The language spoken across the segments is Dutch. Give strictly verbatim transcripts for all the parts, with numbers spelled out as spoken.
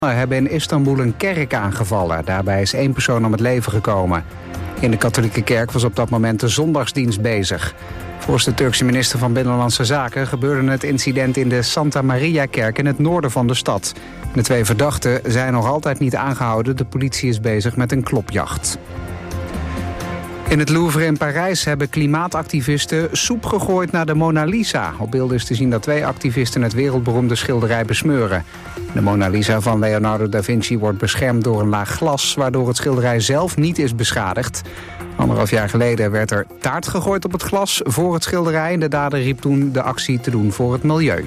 hebben in Istanbul een kerk aangevallen. Daarbij is één persoon om het leven gekomen. In de katholieke kerk was op dat moment de zondagsdienst bezig. Volgens de Turkse minister van Binnenlandse Zaken gebeurde het incident in de Santa Maria-kerk in het noorden van de stad. De twee verdachten zijn nog altijd niet aangehouden. De politie is bezig met een klopjacht. In het Louvre in Parijs hebben klimaatactivisten soep gegooid naar de Mona Lisa. Op beelden is te zien dat twee activisten het wereldberoemde schilderij besmeuren. De Mona Lisa van Leonardo da Vinci wordt beschermd door een laag glas, waardoor het schilderij zelf niet is beschadigd. Anderhalf jaar geleden werd er taart gegooid op het glas voor het schilderij. De dader riep toen de actie te doen voor het milieu.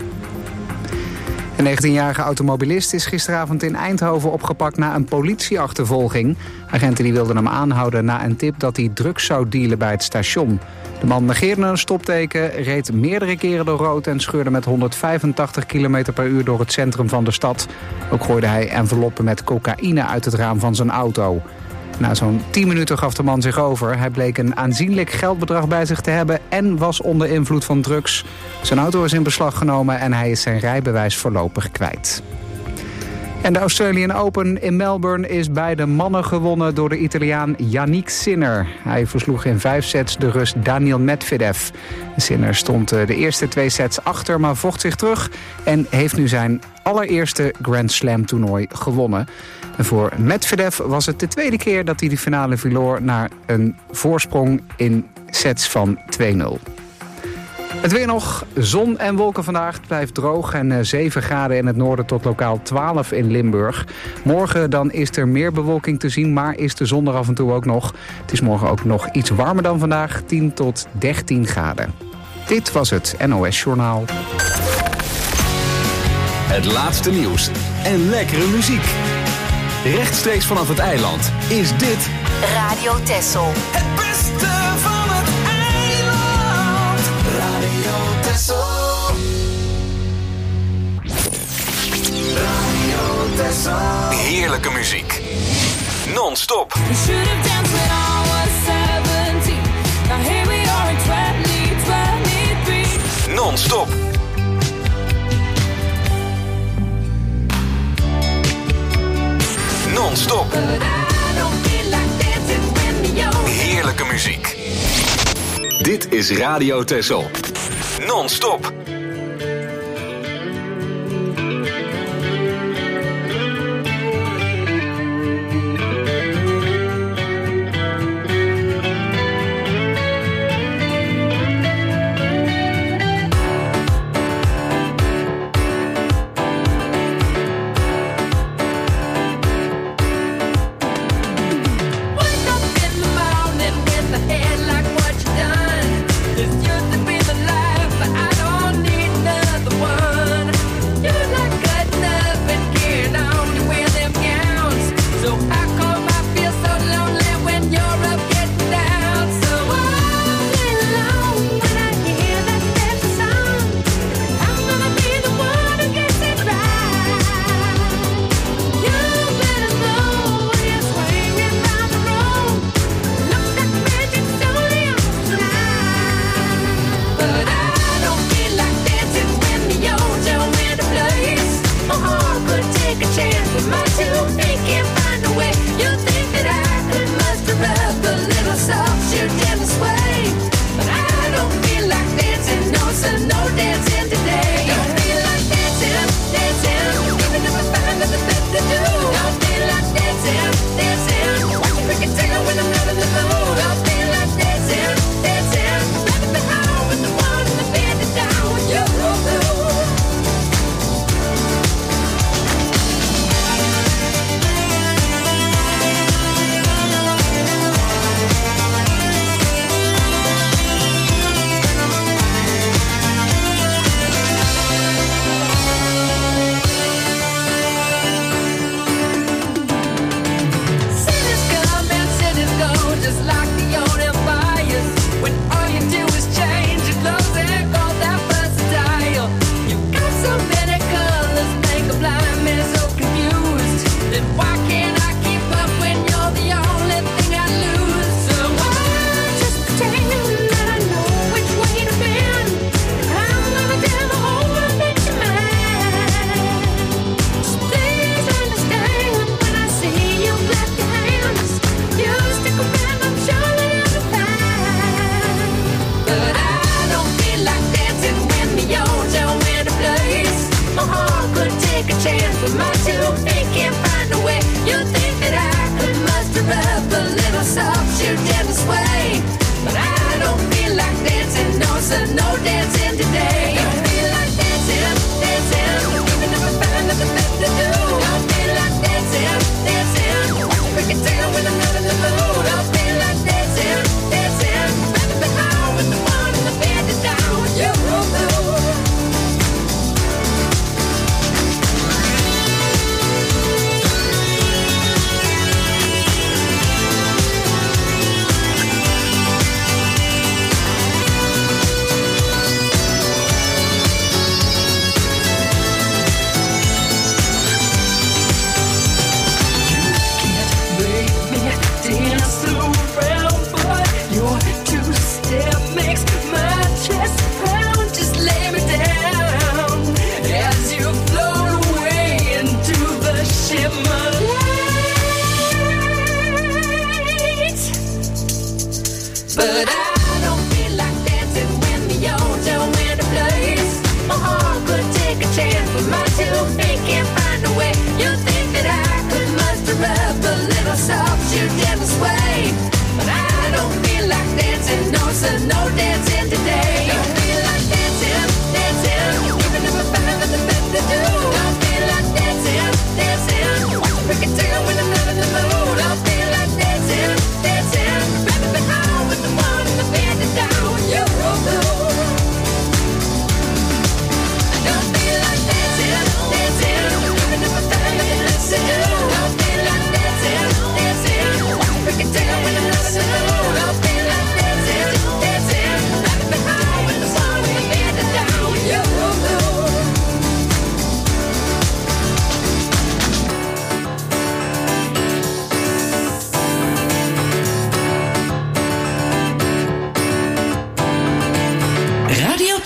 Een negentienjarige automobilist is gisteravond in Eindhoven opgepakt na een politieachtervolging. Agenten die wilden hem aanhouden na een tip dat hij drugs zou dealen bij het station. De man negeerde een stopteken, reed meerdere keren door rood en scheurde met honderdvijfentachtig kilometer per uur door het centrum van de stad. Ook gooide hij enveloppen met cocaïne uit het raam van zijn auto. Na zo'n tien minuten gaf de man zich over. Hij bleek een aanzienlijk geldbedrag bij zich te hebben en was onder invloed van drugs. Zijn auto is in beslag genomen en hij is zijn rijbewijs voorlopig kwijt. En de Australian Open in Melbourne is bij de mannen gewonnen door de Italiaan Yannick Sinner. Hij versloeg in vijf sets de Rus Daniil Medvedev. Sinner stond de eerste twee sets achter, maar vocht zich terug en heeft nu zijn allereerste Grand Slam toernooi gewonnen. En voor Medvedev was het de tweede keer dat hij de finale verloor naar een voorsprong in sets van twee nul. Het weer nog, zon en wolken vandaag. Het blijft droog en zeven graden in het noorden tot lokaal twaalf in Limburg. Morgen dan is er meer bewolking te zien, maar is de zon er af en toe ook nog. Het is morgen ook nog iets warmer dan vandaag, tien tot dertien graden. Dit was het N O S Journaal. Het laatste nieuws en lekkere muziek. Rechtstreeks vanaf het eiland is dit Radio Texel. Het beste van het eiland. Radio Texel. Radio Texel. heerlijke muziek. Non-stop. We should have danced when I was seventeen. Now here we are in twenty twenty-three. Non-stop. Non-stop. Heerlijke muziek. Dit is Radio Texel. Non-stop.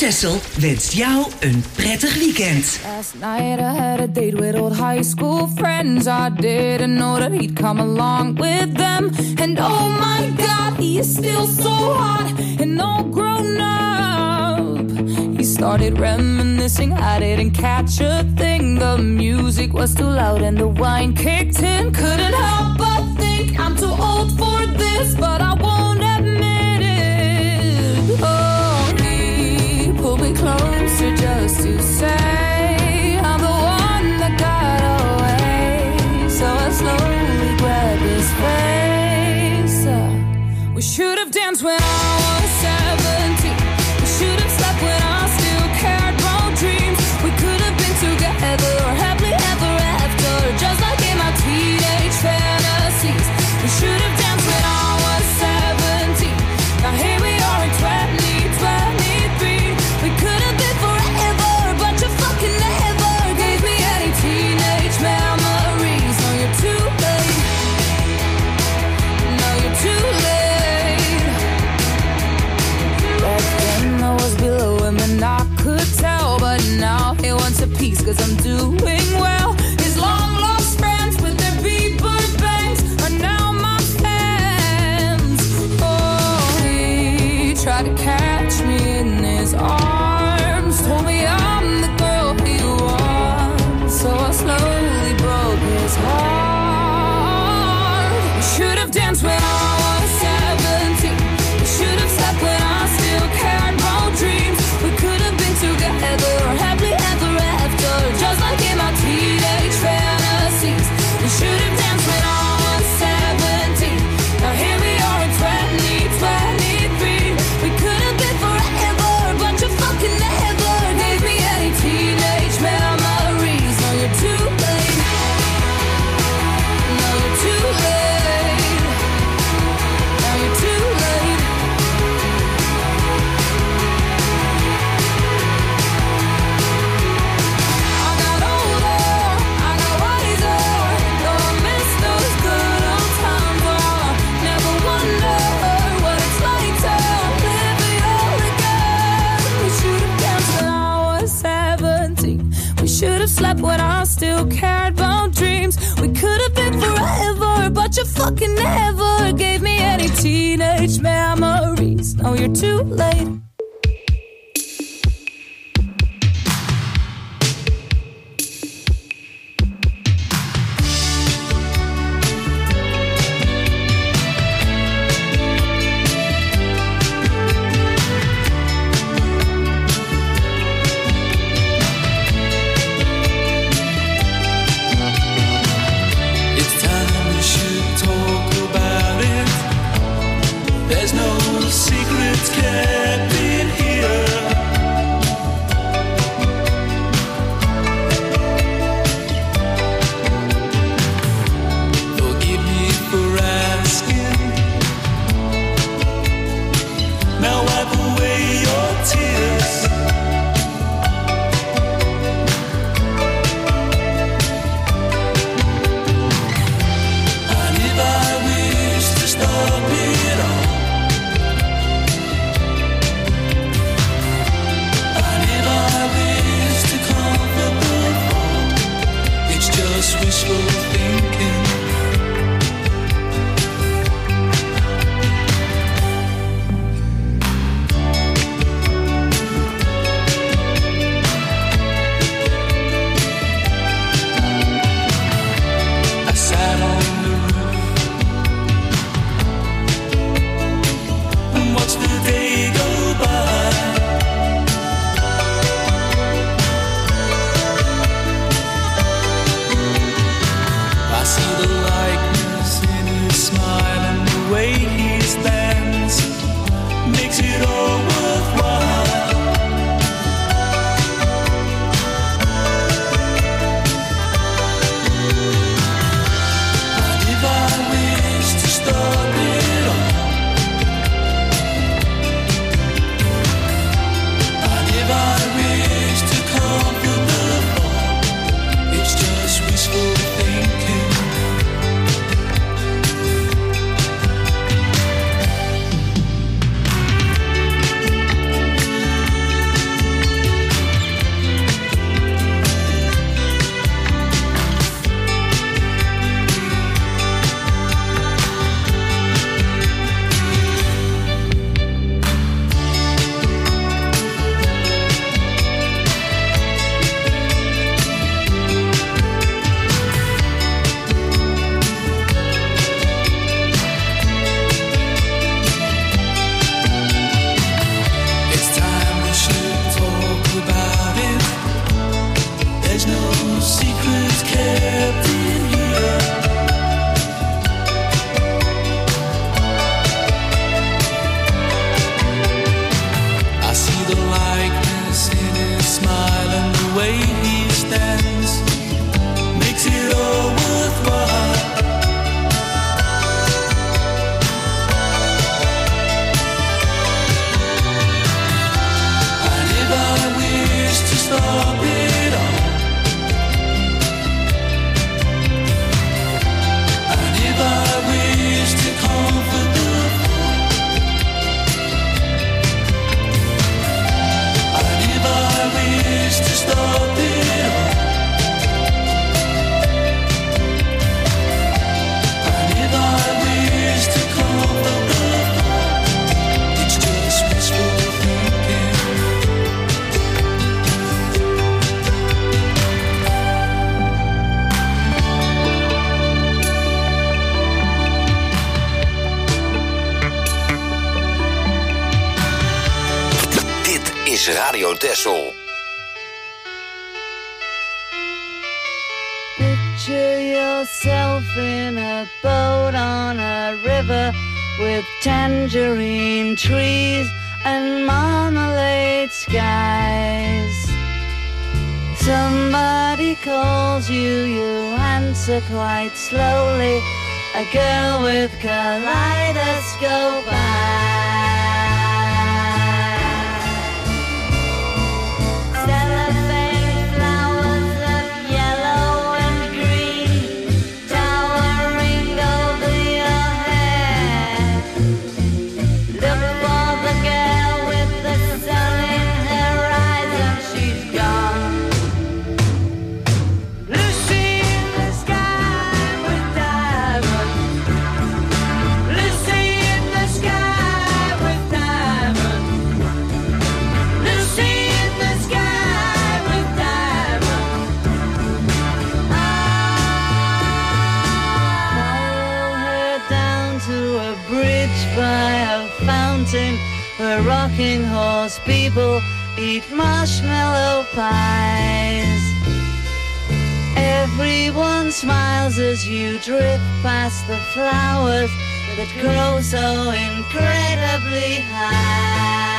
Texel wenst jou een prettig weekend. Last night I had a date with old high school friends. I didn't know that he'd come along with them. And oh my God, he is still so hot and all grown up. He started reminiscing, I didn't catch a thing. The music was too loud and the wine kicked in. Couldn't help but think I'm too old for this, but I won't admit it. Oh, he pulled me closer just to say I'm the one that got away. So I slowly grabbed his face. Uh, we should have danced when I was seventeen. We should have slept when I still cared about dreams. We could have been together or happily ever after, just like in my teenage fantasies. We should have danced when I was seventeen. Now here we are in twenty twenty-three. We could have been forever, but you fucking never gave me any teenage memories. No, you're too late. No, you're too late. Back then I was below him and I could tell, but now he wants a piece cause I'm doing well. His long lost friends with their beeper bangs are now my fans. Oh, he tried to catch me in his arms, told me I'm the girl he wants, so I slowly broke his heart. We should have danced when I was seventeen. We should have slept when I still cared about dreams. We could have been together or happily ever after, just like in my teenage fantasies. We should have danced when I was seventeen. Now here we are in twenty twenty-three. We could have been forever, but you fucking never gave me any teenage memories. No, you're too late. No, you're too late. Now you're too late. I got older, I got wiser. Though I miss those good old times, well, I never wonder what it's like to live it all again. We should have danced when I was seventeen. We should have slept when I still cared about dreams. We could have been forever, but you fucking never gave me any teenage memories. No, you're too late. It's time we should talk about it. There's no secrets kept in here. Forgive me for asking. Now wipe away your tears. And if I wish to stop it all, and if I wish to comfort the fall, it's just wishful thinking. I sat on the roof and watched the day go by. I see the likeness in his smile and the way he stands makes it all worthwhile. And if I wish to stop it all, and if I wish to comfort the fall, it's just wishful thinking. is Radio Texel. Picture yourself in a boat on a river with tangerine trees and marmalade skies. Somebody calls you, you answer quite slowly. A girl with kaleidoscope eyes. Where rocking horse people eat marshmallow pies. Everyone smiles as you drift past the flowers that grow so incredibly high.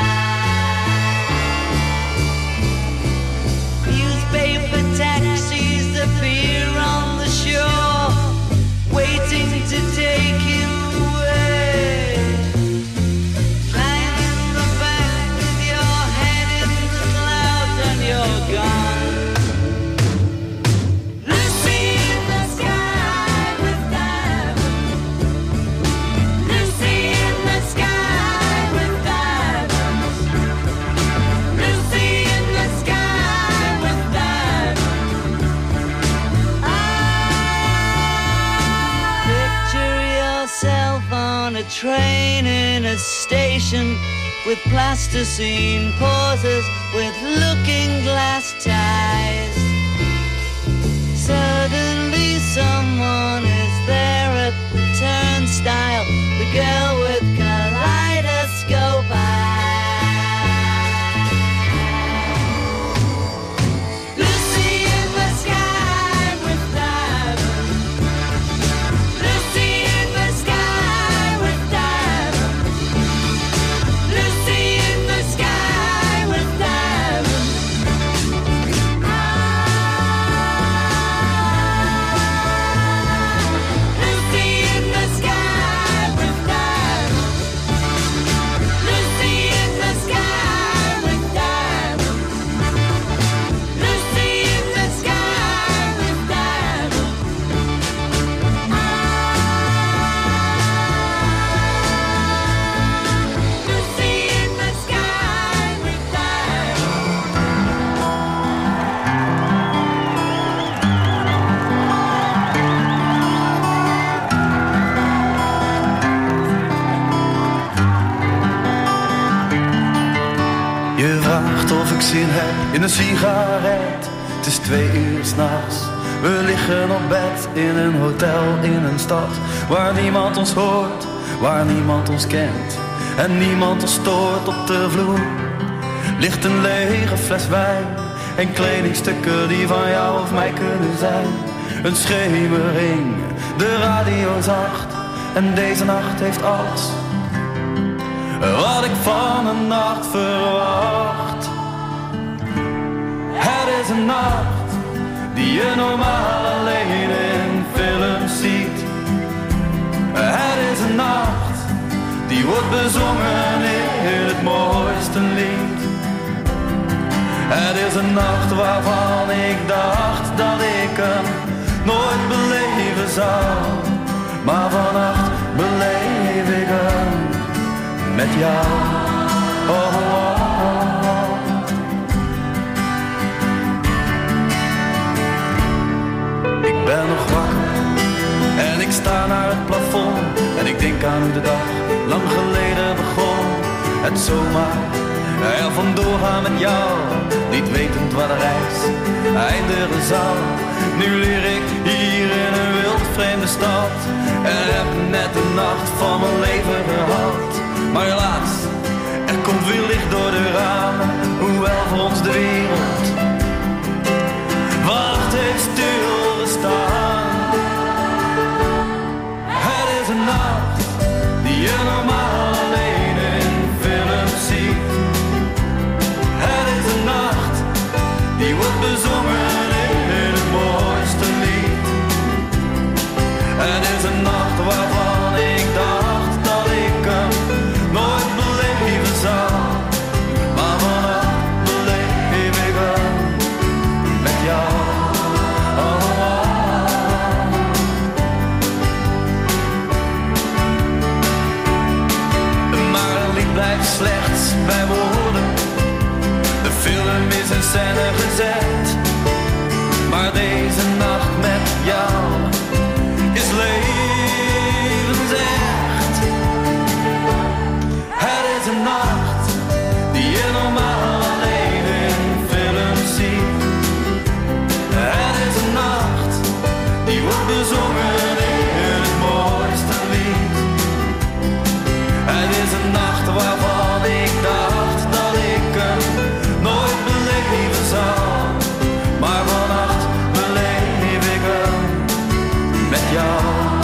Newspaper taxis appear on the shore, waiting to take you away. You're gone. Lucy in the sky with diamonds. Lucy in the sky with diamonds. Lucy in the sky with diamonds. Ah, picture yourself on a train in a station with plasticine pauses, with looking glass ties. Suddenly someone is there at the turnstile, the girl with kaleidoscope eyes. Lucy in the sky with diamonds. Lucy in the sky with diamonds. Lucy in the sky with diamonds. Ah, Lucy in the sky with diamonds. Lucy in the sky with diamonds. Lucy in the sky with diamonds. Ah, Lucy in the sky with Je vraagt of ik zin heb in een sigaret. Het is twee uur 's nachts. We liggen op bed in een hotel in een stad waar niemand ons hoort, waar niemand ons kent en niemand ons stoort. Op de vloer ligt een lege fles wijn en kledingstukken die van jou of mij kunnen zijn. Een schemering, de radio zacht en deze nacht heeft alles wat ik van een nacht verwacht. Het is een nacht die je normaal alleen in films ziet. Het is een nacht die wordt bezongen in het mooiste lied. Het is een nacht waarvan ik dacht dat ik hem nooit beleven zou. Maar vannacht beleef ik hem met jou. Oh, oh, oh, oh. Ik ben nog wakker en ik sta naar het plafond en ik denk aan hoe de dag lang geleden begon. Het zomaar er vandoor gaan met jou, niet wetend waar de reis eindigen zal. Nu leer ik hier in een wild vreemde stad en heb net de nacht van mijn leven gehad. Maar helaas, er komt weer licht door de ramen de wereld. Wacht heeft stilgestaan. Het is een nacht die je normaal alleen in films ziet. Het is een nacht die wordt bezongen in het mooiste lied. Het is een nacht waarvan ik dacht dat ik hem nooit beleven zou. Maar vannacht beleef ik hem met jou. Oh, oh, oh. Maar een lied blijft slechts bij woorden. De film is in scène gezet. Maar deze nacht met jou is levensecht. Het is een nacht die je normaal alleen in films ziet. Het is een nacht die wordt bezongen in het mooiste lied. Het is een nacht waarvan ik dacht dat ik hem nooit beleven zou. Maar vannacht beleef ik hem met jou.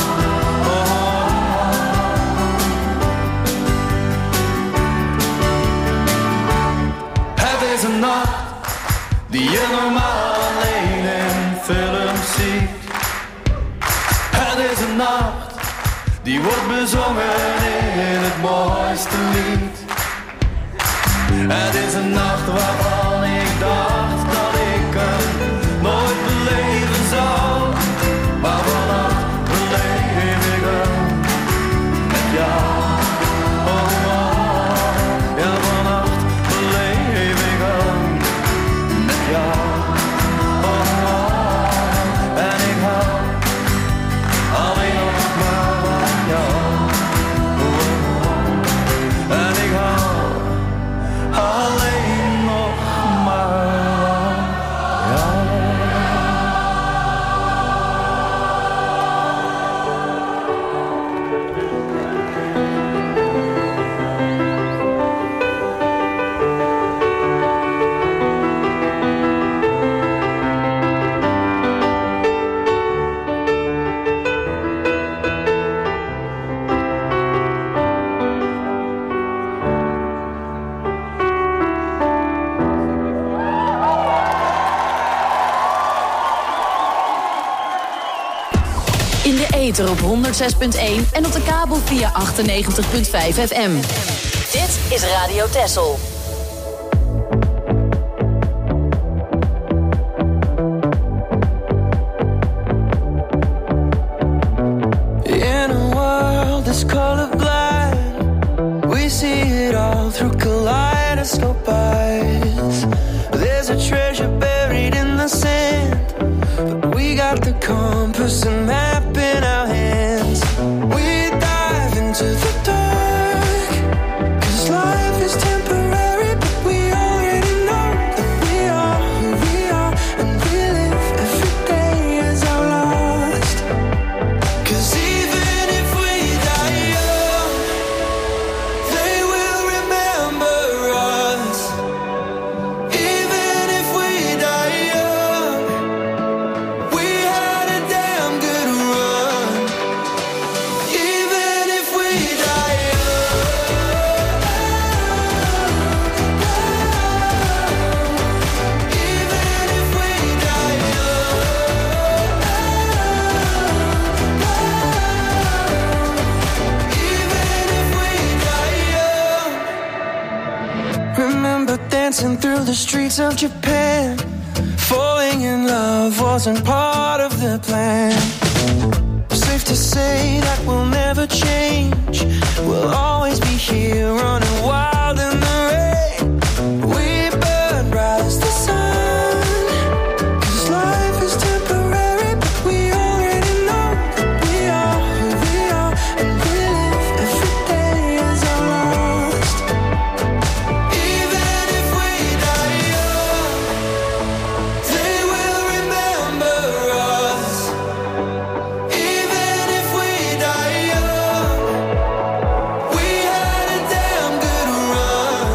Het is een nacht die je normaal alleen in films ziet. Het is een nacht die wordt bezongen in het mooiste lied. Het is een nacht waarvan ik dacht dat ik hem nooit beleven zou. Maar vannacht beleef ik hem met jou. Oh, oh, oh. Ja, vannacht beleef ik hem met jou. Oh, oh. En ik hou alleen nog maar van jou. Oh, oh. En ik hou alleen nog maar van jou. In de ether op honderdzes punt één en op de kabel via achtennegentig punt vijf F M. Dit is Radio Texel. In a world that's colorblind, we see it all through kaleidoscope eyes. There's a treasure buried in the sand, but we got the compass and map in our hands. We dive into the dark, 'cause life is temporary, but we already know that we are who we are, and we live every day as our last. 'Cause even if we die young, they will remember us. Even if we die young, we had a damn good run. Even if we die young, even if we die young, even if we die young. Remember dancing through the streets of Japan. Falling in love wasn't part of the plan. Safe to say that we'll never change. We'll always be here running wild in the rain. We burn bright as the sun, 'cause life is temporary, but we already know that we are who we are, and we live every day as our last. Even if we die young, they will remember us. Even if we die young, we had a damn good run.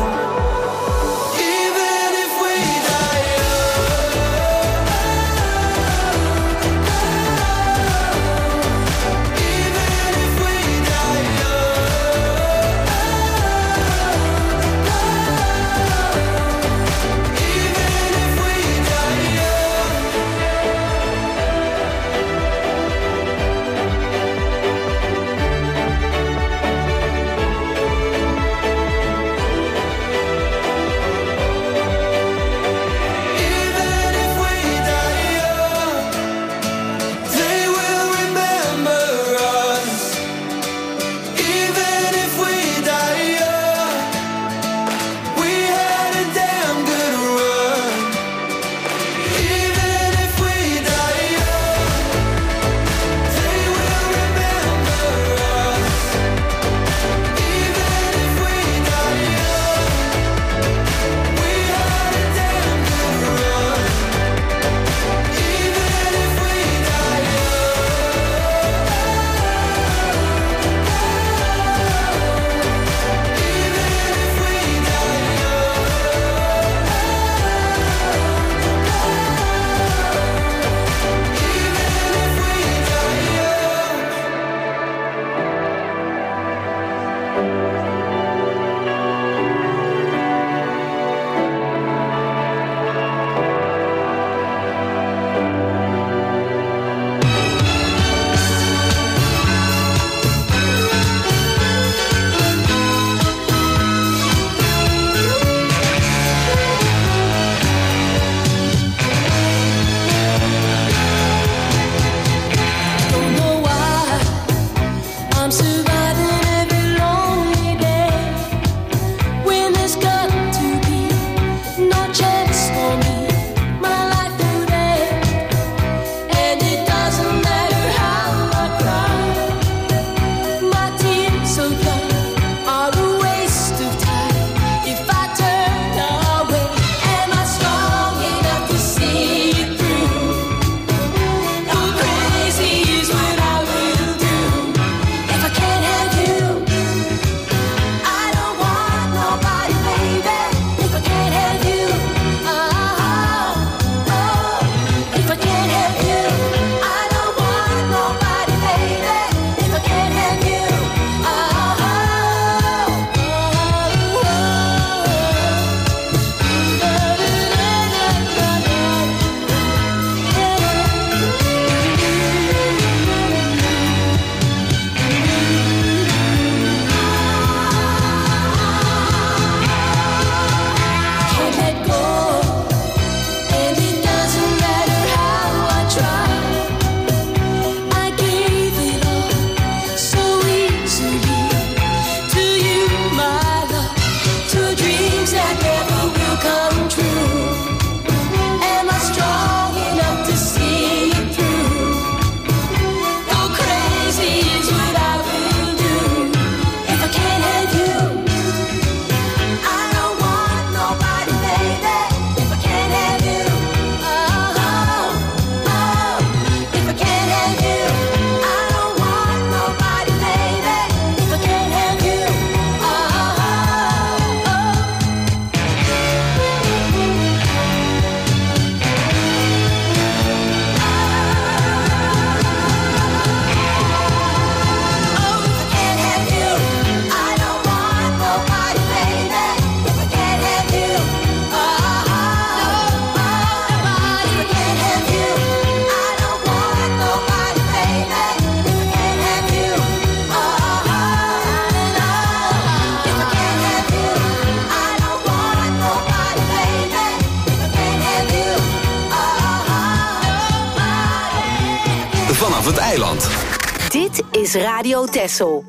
vanaf het eiland. Dit is Radio Texel.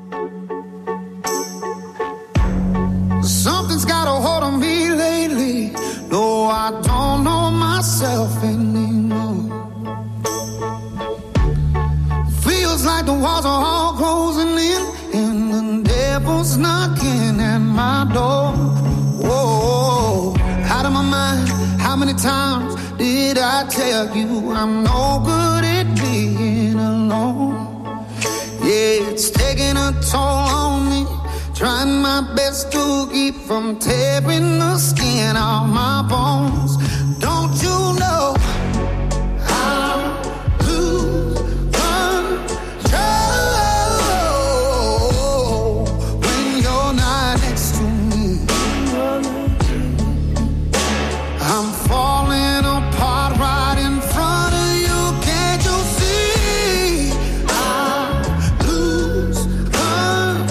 Something's got a hold on me lately. No, I don't know myself anymore. Feels like the walls are all closing in, and the devil's knocking at my door. Whoa, out of my mind. How many times did I tell you I'm no good at being alone? Yeah, it's taking a toll on me. Trying my best to keep from tearing the skin off my bones. Don't you know I lose control when you're not next to me? I'm falling apart right in front of you. Can't you see? I lose control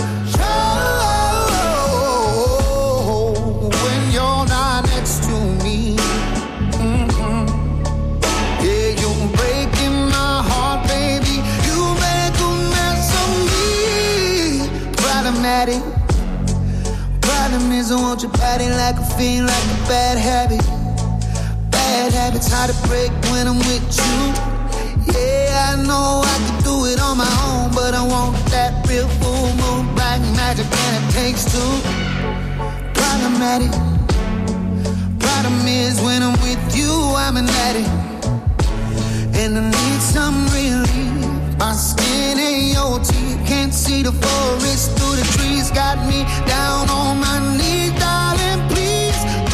when you're not next to me. Mm-hmm. Yeah, you're breaking my heart, baby. You make a mess of me. Problematic. Problem is I want your body like a fiend, like a bad habit. Bad habits hard to break when I'm with you. Yeah, I know I can do it on my own, but I want that real full moon, black magic, and it takes two. Problematic. Problem is when I'm with you, I'm an addict, and I need some relief. My skin ain't your teeth, can't see the forest through the trees. Got me down on my knees, darling, please.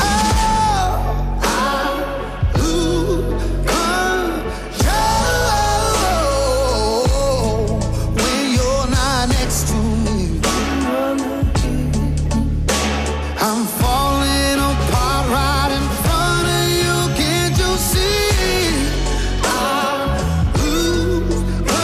I'm falling apart right in front of you. Can't you see? I lose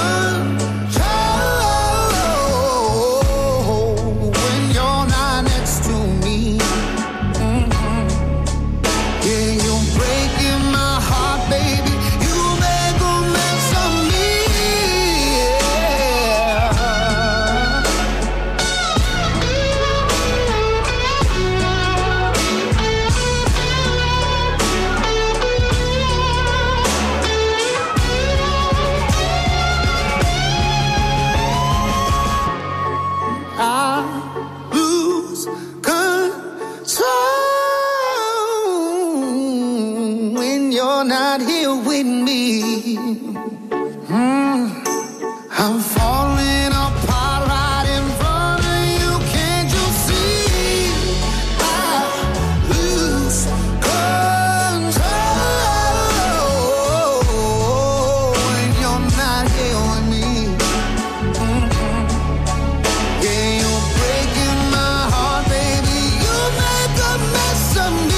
control when you're not next to me. Mm-hmm. Yeah, you're breaking my heart, baby. You make a mess of me. I lose control when you're not here with me. Mm. I'm falling apart right in front of you. Can't you see? I lose control when you're not here with me. Mm-hmm. Yeah, you're breaking my heart, baby. You make a mess of me.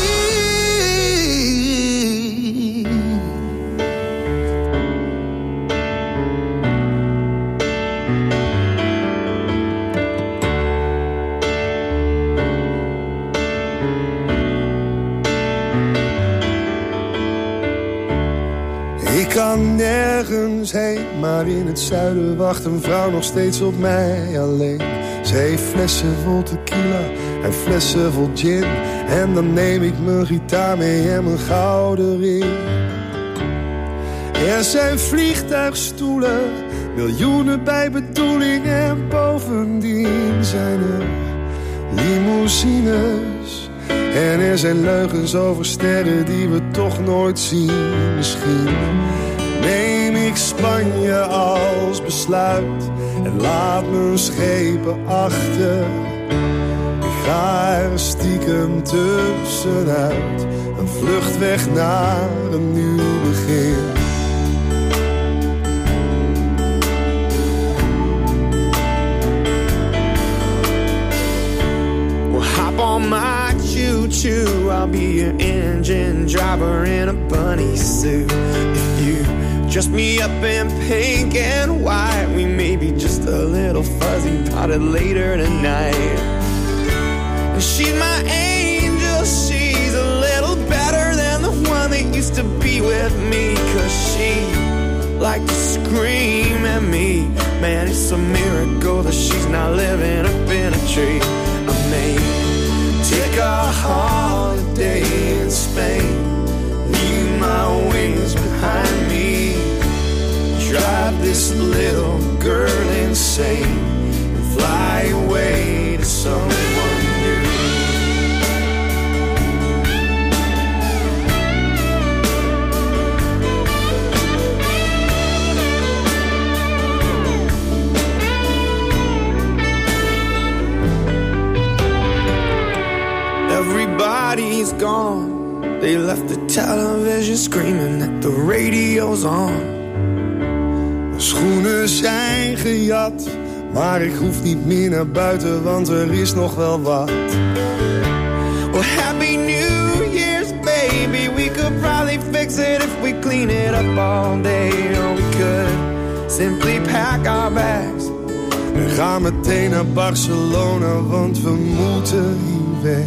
Ik kan nergens heen, maar in het zuiden wacht een vrouw nog steeds op mij alleen. Ze heeft flessen vol tequila en flessen vol gin. En dan neem ik mijn gitaar mee en mijn gouden ring. Er zijn vliegtuigstoelen, miljoenen bij bedoeling. En bovendien zijn er limousines. En er zijn leugens over sterren die we toch nooit zien. Misschien neem ik Spanje als besluit en laat mijn schepen achter. Ik ga er stiekem tussenuit, een vlucht weg naar een nieuw begin. Well, hop on my choo-choo, I'll be your engine driver in a bunny suit. If you dress me up in pink and white, we may be just a little fuzzy about it later tonight. And she's my angel, she's a little better than the one that used to be with me. Cause she like to scream at me. Man, it's a miracle that she's not living up in a tree. I may take a holiday in Spain, leave my wings behind me, drive this little girl insane, and fly away to someone new. Everybody's gone. They left the television screaming that the radio's on. Schoenen zijn gejat, maar ik hoef niet meer naar buiten, want er is nog wel wat. Well, happy New Year's, baby. We could probably fix it if we clean it up all day. Or we could simply pack our bags en gaan meteen naar Barcelona, want we moeten hier weg.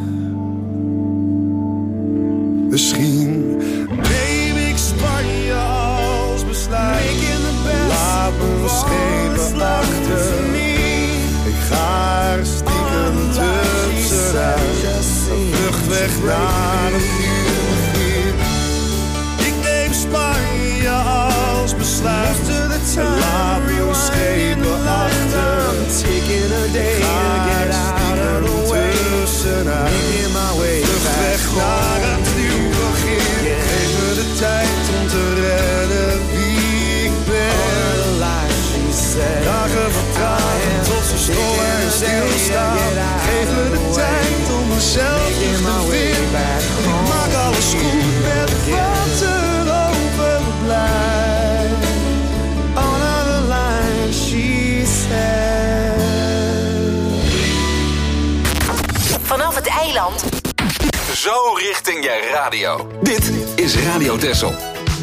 Misschien neem ik Spanje als besluit. Laat me schepen achter. Ik ga er stiekem tussenuit. Een vlucht weg naar een nieuw begin. Ik neem Spanje als besluit. Laat me schepen achter. Ik ga er stiekem tussenuit. Een vlucht weg naar een nieuw begin. Geef me de tijd om te redden wie ik ben. Dagen vertragen tot ze stollen en stilstaan. Geef me de tijd om mezelf terug te vinden. Ik maak alles goed met wat er overblijft. On the line, she said. Vanaf het eiland. Zo richting je radio. Dit is Radio Texel.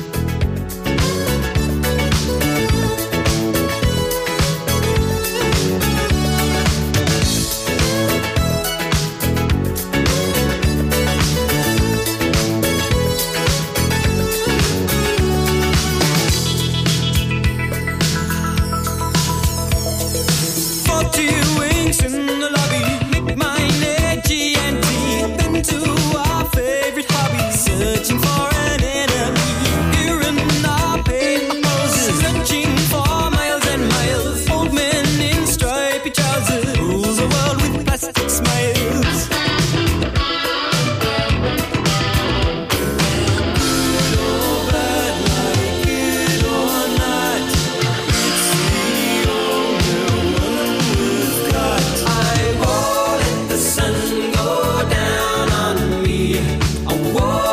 Searching for an enemy, here in our paper poses, searching for miles and miles. Old men in stripy trousers rules the world with plastic smiles. Good or bad, like it or not, it's the only one we've got. I won't let the sun go down on me. I won't.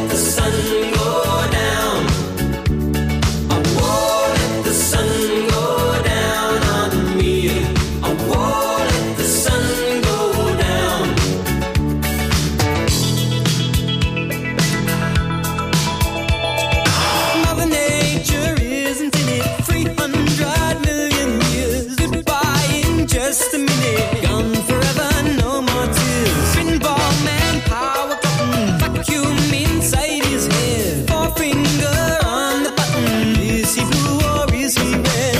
Just a minute, gone forever, no more tears. Pinball man, power button, vacuum inside his head. Forefinger on the button, is he blue or is he red?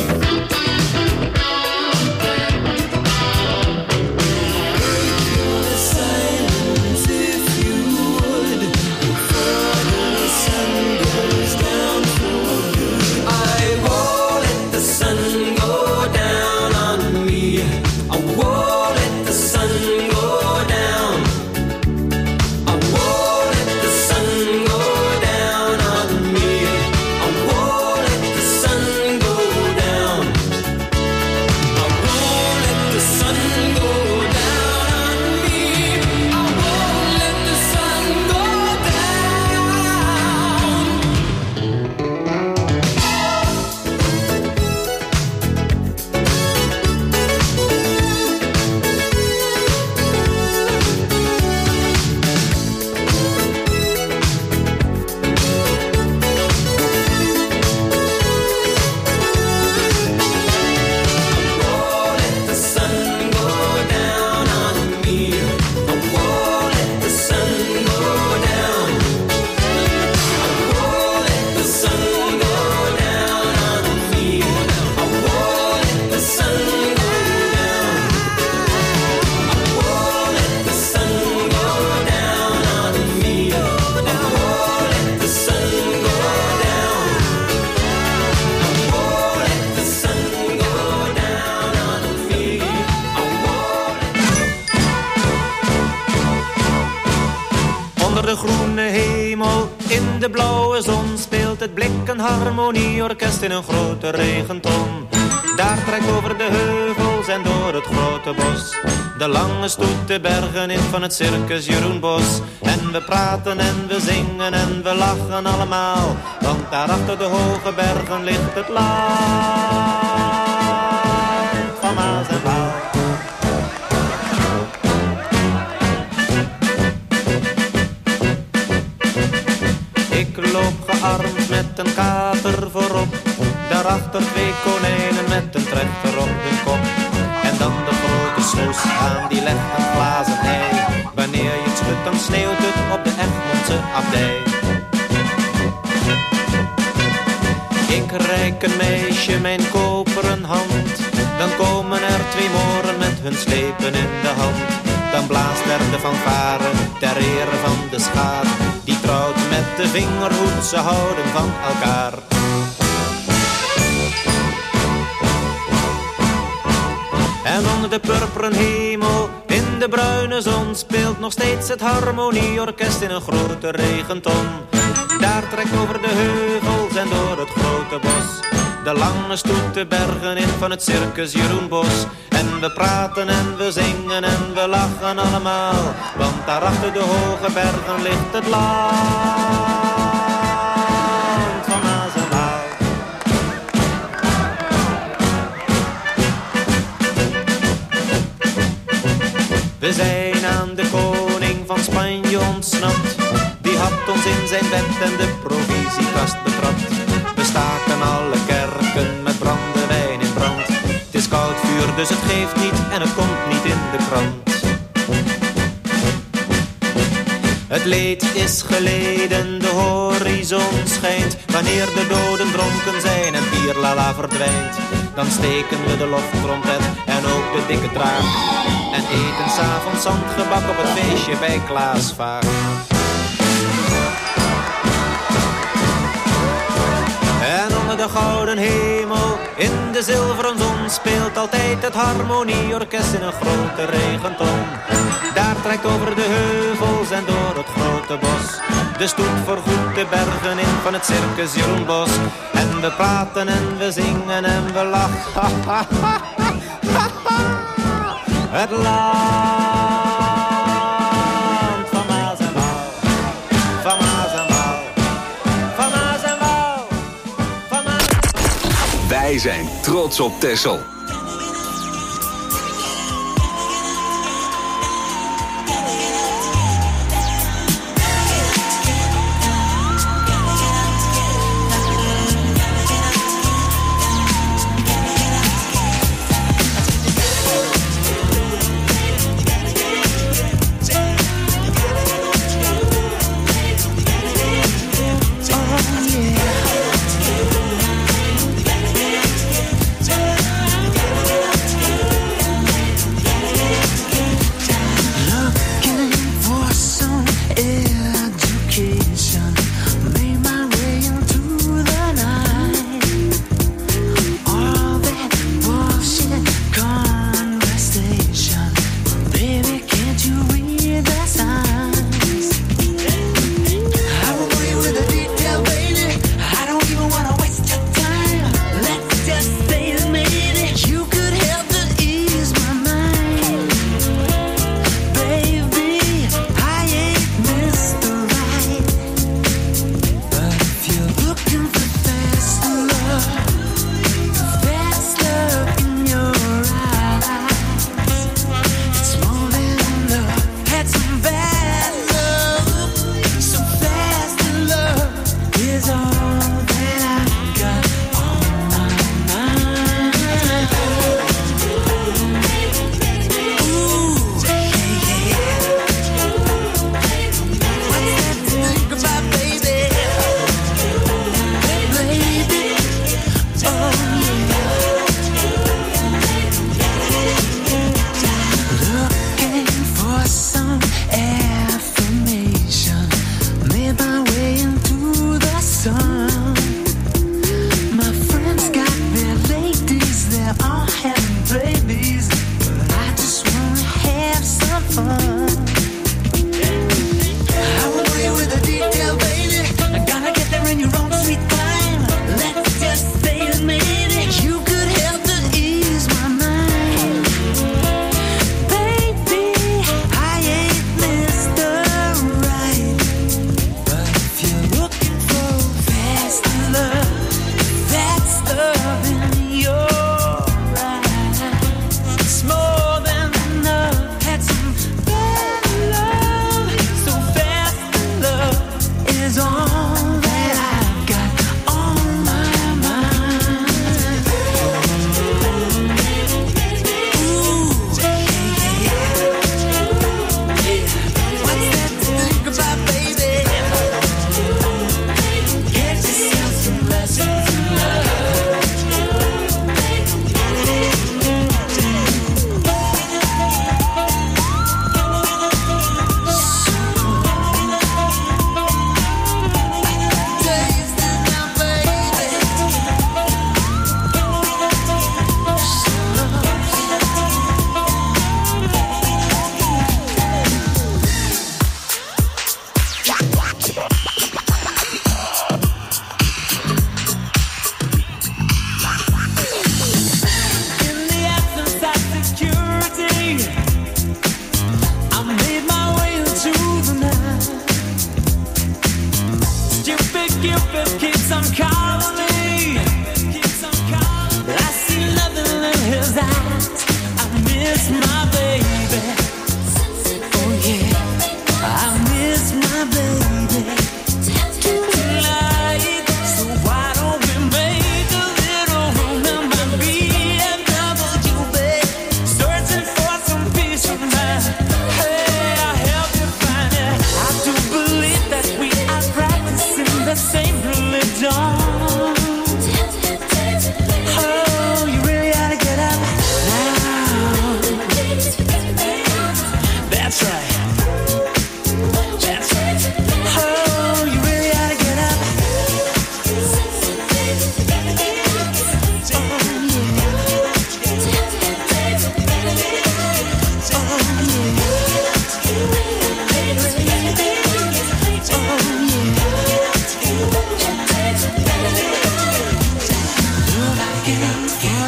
Break the silence if you would, before the sun goes down for good. I won't let the sun go down on me. I won't let the sun go down. I won't let the sun go down on me. I won't let the sun go de blauwe zon speelt het blik een harmonieorkest in een grote regenton. Daar trekt over de heuvels en door het grote bos de lange stoet de bergen in van het circus Jeroen Bos. En we praten en we zingen en we lachen allemaal, want daar achter de hoge bergen ligt het land van Maas en Waal. Ik loop gearmd met een kater voorop, daarachter twee konijnen met een trechter op hun kop. En dan de grote snoes aan die legt een glazen ei. Wanneer je het schudt dan sneeuwt het op de Egmondse abdij. Ik reik een meisje mijn koperen hand, dan komen er twee moren met hun slepen in de hand. Dan blaast er de fanfare ter ere van de schaar, die trouwt met de vingerhoed, ze houden van elkaar. En onder de purperen hemel, in de bruine zon, speelt nog steeds het harmonieorkest in een grote regenton. Daar trekt over de heuvels en door het grote bos de lange stoet de bergen in van het circus Jeroen Bos. En we praten en we zingen en we lachen allemaal, want daar achter de hoge bergen ligt het land van Maas en Waal. We zijn aan de koning van Spanje ontsnapt, die had ons in zijn bed en de provisiekast betrapt. We staken alle kerken met brandewijn in brand. Het is koud vuur, dus het geeft niet en het komt niet in de krant. Het leed is geleden, de horizon schijnt. Wanneer de doden dronken zijn en bierlala verdwijnt, dan steken we de loftrompet en ook de dikke draak en eten 's avonds zandgebak op het feestje bij Klaas Vaak. En onder de gouden hemel, in de zilveren zon, speelt altijd het harmonieorkest in een grote regenton. Daar trekt over de heuvels en door het grote bos de stoet voorgoed de bergen in van het circus Jeroen Bos. En we praten en we zingen en we lachen. Het land van Maas en Waal, van Maas en Waal, van Maas en Waal, van Maas. Wij zijn trots op Texel. Yeah.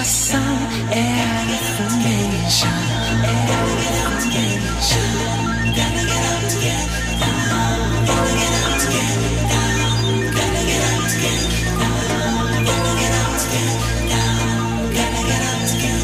some information. Information. Gotta get up to get down. Gotta get up to get down. Gotta get up to get down. Gotta get up to get down. Gotta get up to get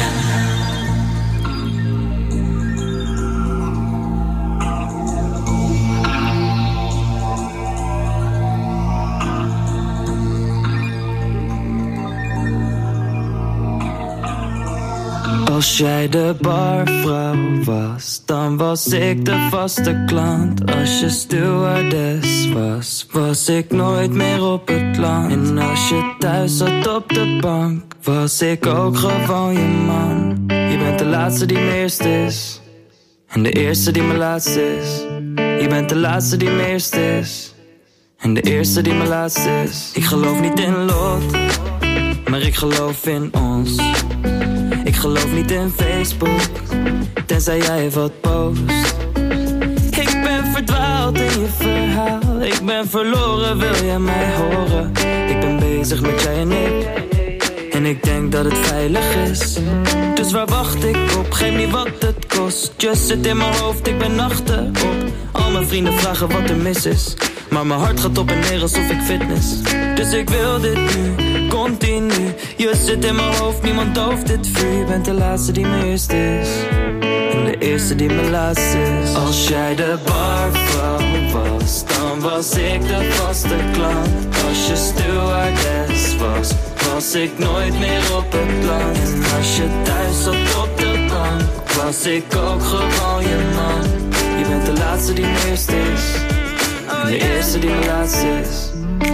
Als jij de barvrouw was, dan was ik de vaste klant. Als je stewardess was, was ik nooit meer op het land. En als je thuis zat op de bank, was ik ook gewoon je man. Je bent de laatste die mijn eerste is, en de eerste die mijn laatste is. Je bent de laatste die mijn eerste is, en de eerste die mijn laatste is. Ik geloof niet in lot, maar ik geloof in ons. Ik geloof niet in Facebook, tenzij jij wat post. Ik ben verdwaald in je verhaal. Ik ben verloren, wil jij mij horen? Ik ben bezig met jij en ik, en ik denk dat het veilig is. Dus waar wacht ik op? Geef niet wat het kost. Just zit in mijn hoofd, ik ben nachten op. Al mijn vrienden vragen wat er mis is, maar mijn hart gaat op en neer alsof ik fitness. Dus ik wil dit nu, continu. Je zit in mijn hoofd, niemand dooft dit vuur. Je bent de laatste die mijn eerste is, en de eerste die mijn laatste is. Als jij de barvrouw was, dan was ik de vaste klant. Als je stewardess was, was ik nooit meer op het land. En als je thuis zat op de bank, was ik ook gewoon je man. Je bent de laatste die mijn eerste is, en de eerste die mijn laatste is.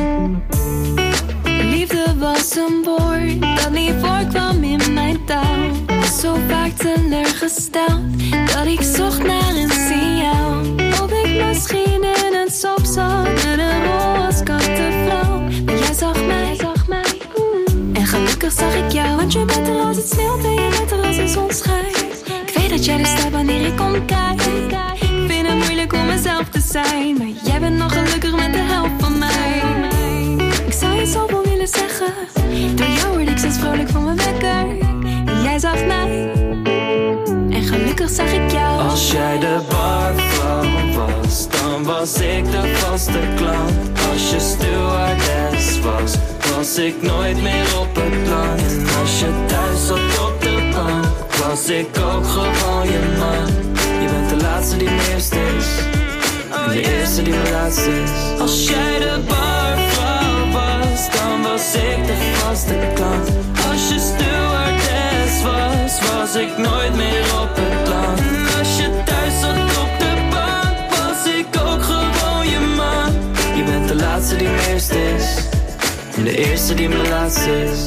Liefde was een woord dat niet voorkwam in mijn taal. Zo vaak teleurgesteld dat ik zocht naar een signaal. Of ik misschien in een sop zat met een rol als kattenvrouw. Maar jij zag mij, zag mij, mm. En gelukkig zag ik jou. Want je bent er als het sneeuwt en je bent er als de zon schijnt. Ik weet dat jij er staat wanneer ik omkijk. Ik vind het moeilijk om mezelf te zijn, maar jij bent nog gelukkig met de helft van mij. Ik zou je zoveel willen zeggen, door jou word ik steeds vrolijk van mijn wekker. En jij zag mij, en gelukkig zag ik jou. Als jij de barvrouw was, dan was ik de vaste klant. Als je stewardess was, was ik nooit meer op het land. En als je thuis zat op de bank, was ik ook gewoon je man. Je bent de laatste die mijn eerste is, en de eerste die mijn laatste is. Als jij de barvrouw was, dan was ik de vaste klant. Als je stewardess was, was ik nooit meer op het land. En als je thuis zat op de bank, was ik ook gewoon je man. Je bent de laatste die mijn eerste is, en de eerste die mijn laatste is.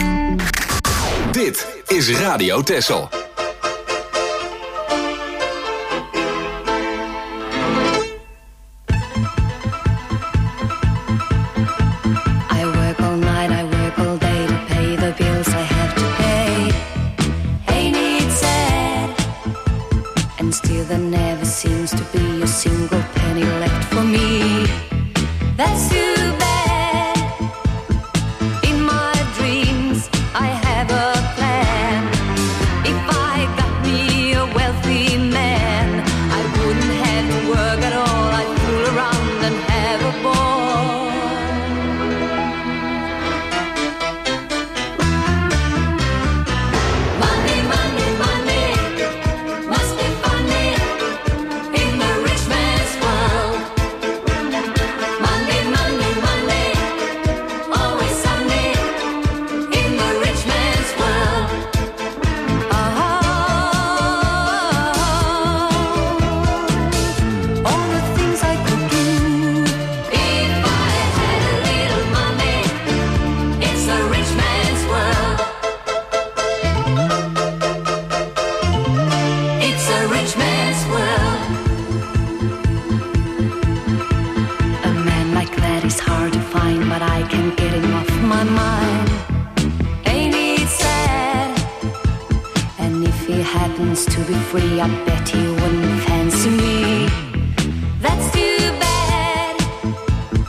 Dit is Radio Texel.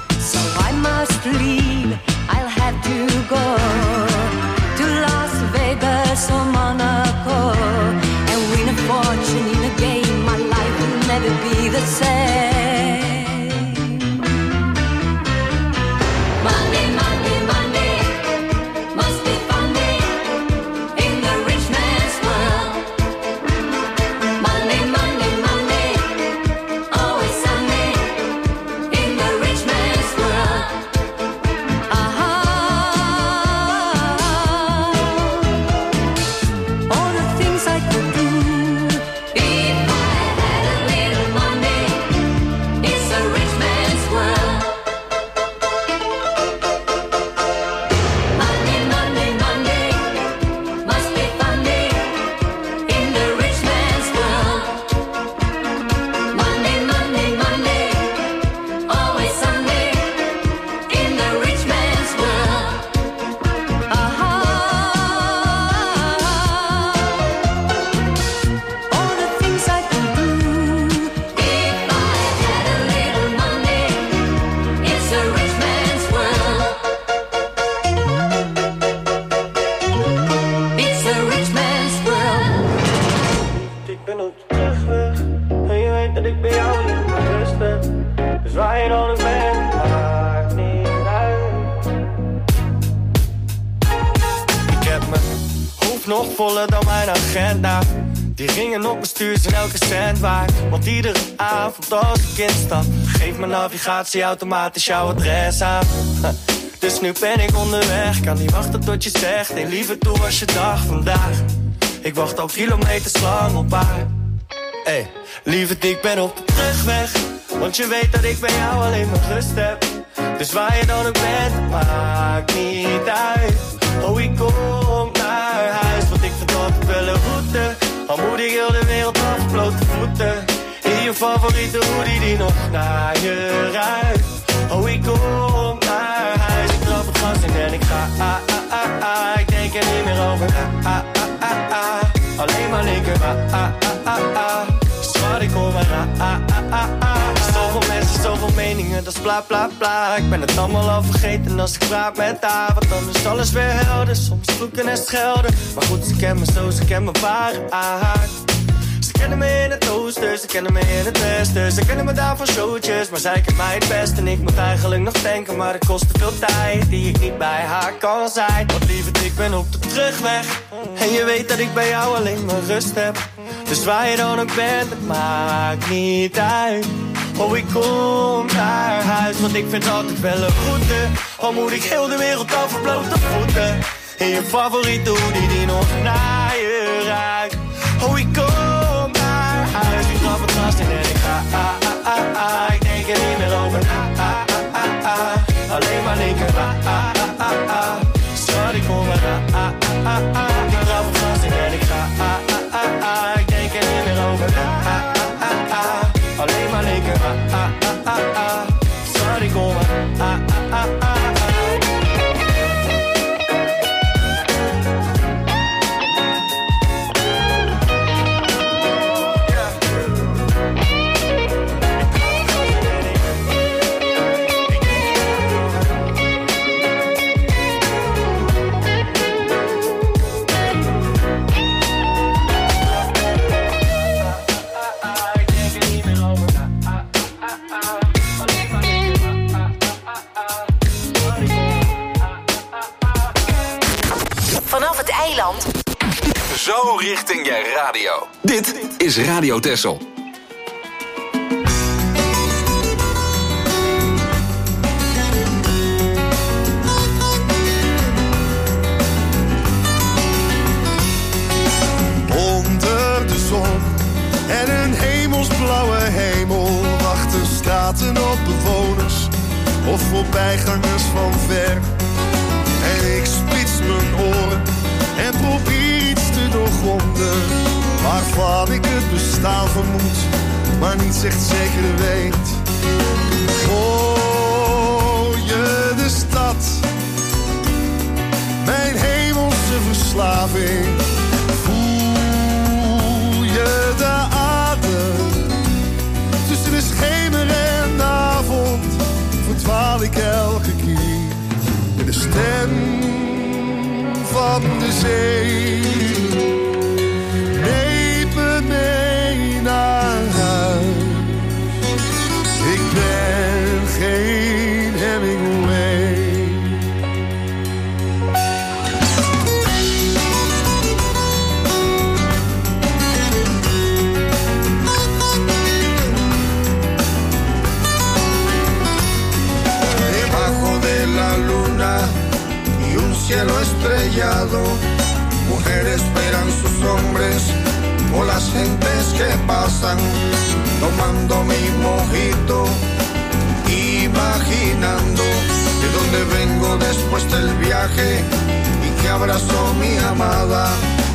I'll have to go to Las Vegas. Paris or Monaco, and win a fortune in a game. My life will never be the same. Money, money, money, must be funny in the rich man's world. Money, money, money, always sunny in the rich man's world. Aha. All the things I could do if I had a little money. It's a rich man's world. Money, money, money, must be funny in the rich man's world. Money, money, money, always sunny in the rich man's world. Aha. All the things I could do if I had a little money. It's a rich man's world. It's a rich man's world. Ik ben op de terugweg en je weet dat ik bij jou in mijn rust ben. Dus waar je dan ook bent, maakt niet uit. Ik heb mijn hoofd nog voller dan mijn agenda. Die ringen op mijn stuur zijn elke cent waard. Want iedere avond als ik instap, geeft mijn navigatie automatisch jouw adres aan. Dus nu ben ik onderweg, kan niet wachten tot je zegt: hey lieve, hoe was je dag vandaag? Ik wacht al kilometers lang op haar. Hey, lieverd, ik ben op de terugweg, want je weet dat ik bij jou alleen maar rust heb. Dus waar je dan ook bent, het maakt niet uit. Oh, ik kom naar huis, want ik vind altijd wel een route. Al moet ik heel de wereld af op blote voeten. In je favoriete hoodie die nog naar je ruikt. Oh, ik kom naar huis, ik trap het gas in en ik ga. Ah, ah, ah, ah. Ik denk er niet meer over. Ah, ah, ah, ah, ah. Alleen maar linker. Ah, ah, ah, ah, ah. Zwart, ik hoor maar. Ah, ah, ah, ah, ah. Zoveel mensen, zoveel meningen, dat is bla bla bla. Ik ben het allemaal al vergeten als ik praat met haar. Want dan is alles weer helder, soms vloeken en schelden. Maar goed, ze kennen me zo, ze kennen me ware aard. Ze kennen me in het oosten, ze kennen me in het westen. Ze kennen me daar van showtjes, maar zij kent mij het best. En ik moet eigenlijk nog denken, maar het kost te veel tijd die ik niet bij haar kan zijn. Want lieverd, ik ben op de terugweg en je weet dat ik bij jou alleen maar rust heb. Dus waar je dan ook bent, het maakt niet uit. Oh, ik kom naar huis, want ik vind altijd wel een route. Al moet ik heel de wereld over blote voeten. In je favoriete hoodie die nog naar je ruikt. Oh, ik kom naar huis, ik trap het gas in en ik ga. Ah, ah, ah, ah. Ik denk er niet meer over. Ah, ah, ah, ah. Alleen maar linker. Ah, ah, ah, ah. Schat, ik kom maar. Ah, ah, ah, ah. Ik trap het gas in en ik ga. Ah, ah, ah, ah. Ik denk er niet meer over. Ah, ah, ah, ah. Alleen maar linker. Ah, ah, ah, ah. Schat, ik kom maar. Ah, ah, ah, ah. Vanaf het eiland. Zo richting je radio. Dit is Radio Texel. Onder de zon en een hemelsblauwe hemel wachten straten op bewoners of voorbijgangers van ver. En ik spits mijn oren en probeer iets te doorgronden, waarvan ik het bestaan vermoed, maar niet echt zeker weet. Hoor je de stad, mijn hemelse verslaving? Voel je de adem tussen de schemer en de avond? Verdwaal ik elke keer in de stem van de zee. pasan sus hombres o las gentes que pasan, tomando mi mojito, imaginando de dónde vengo después del viaje y que abrazó mi amada.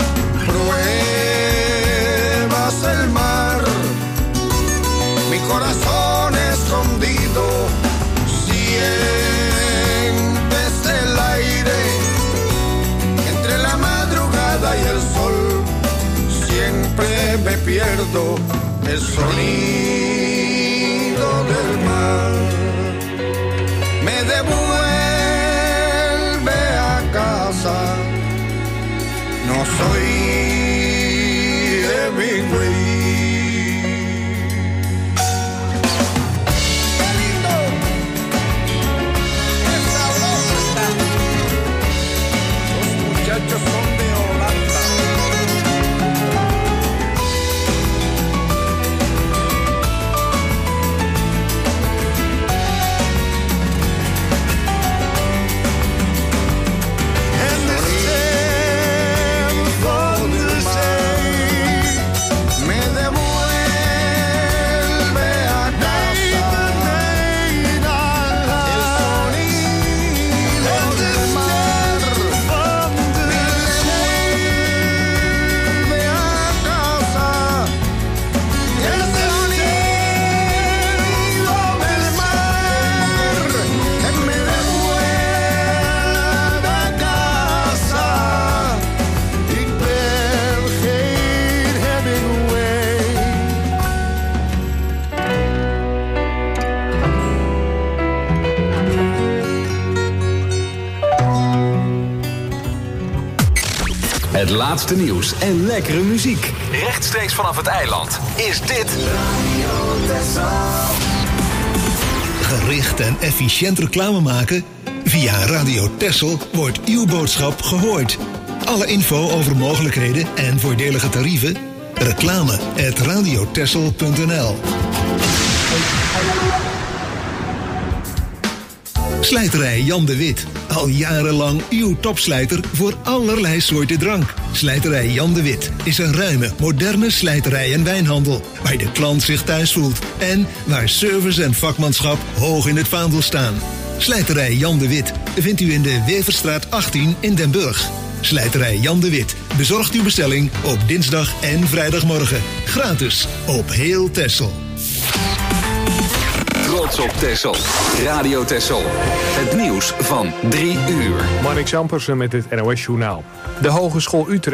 Pruebas el mar, mi corazón escondido, sientes el aire entre la madrugada y el sol. Siempre me pierdo el sonido del mar. Me devuelve a casa. No soy Hemingway. ¡Qué lindo! ¡Qué sabroso está! Los muchachos son de Holanda. Het laatste nieuws en lekkere muziek. Rechtstreeks vanaf het eiland is dit Radio Texel. Gericht en efficiënt reclame maken? Via Radio Texel wordt uw boodschap gehoord. Alle info over mogelijkheden en voordelige tarieven? Reclame at radiotexel punt n l. Slijterij Jan de Wit. Al jarenlang uw topslijter voor allerlei soorten drank. Slijterij Jan de Wit is een ruime, moderne slijterij en wijnhandel, waar de klant zich thuis voelt en waar service en vakmanschap hoog in het vaandel staan. Slijterij Jan de Wit vindt u in de Weverstraat achttien in Den Burg. Slijterij Jan de Wit bezorgt uw bestelling op dinsdag en vrijdagmorgen. Gratis op heel Texel. Trots op Texel. Radio Texel. Het nieuws van drie uur. Marnik Zampersen met het N O S Journaal. De Hogeschool Utrecht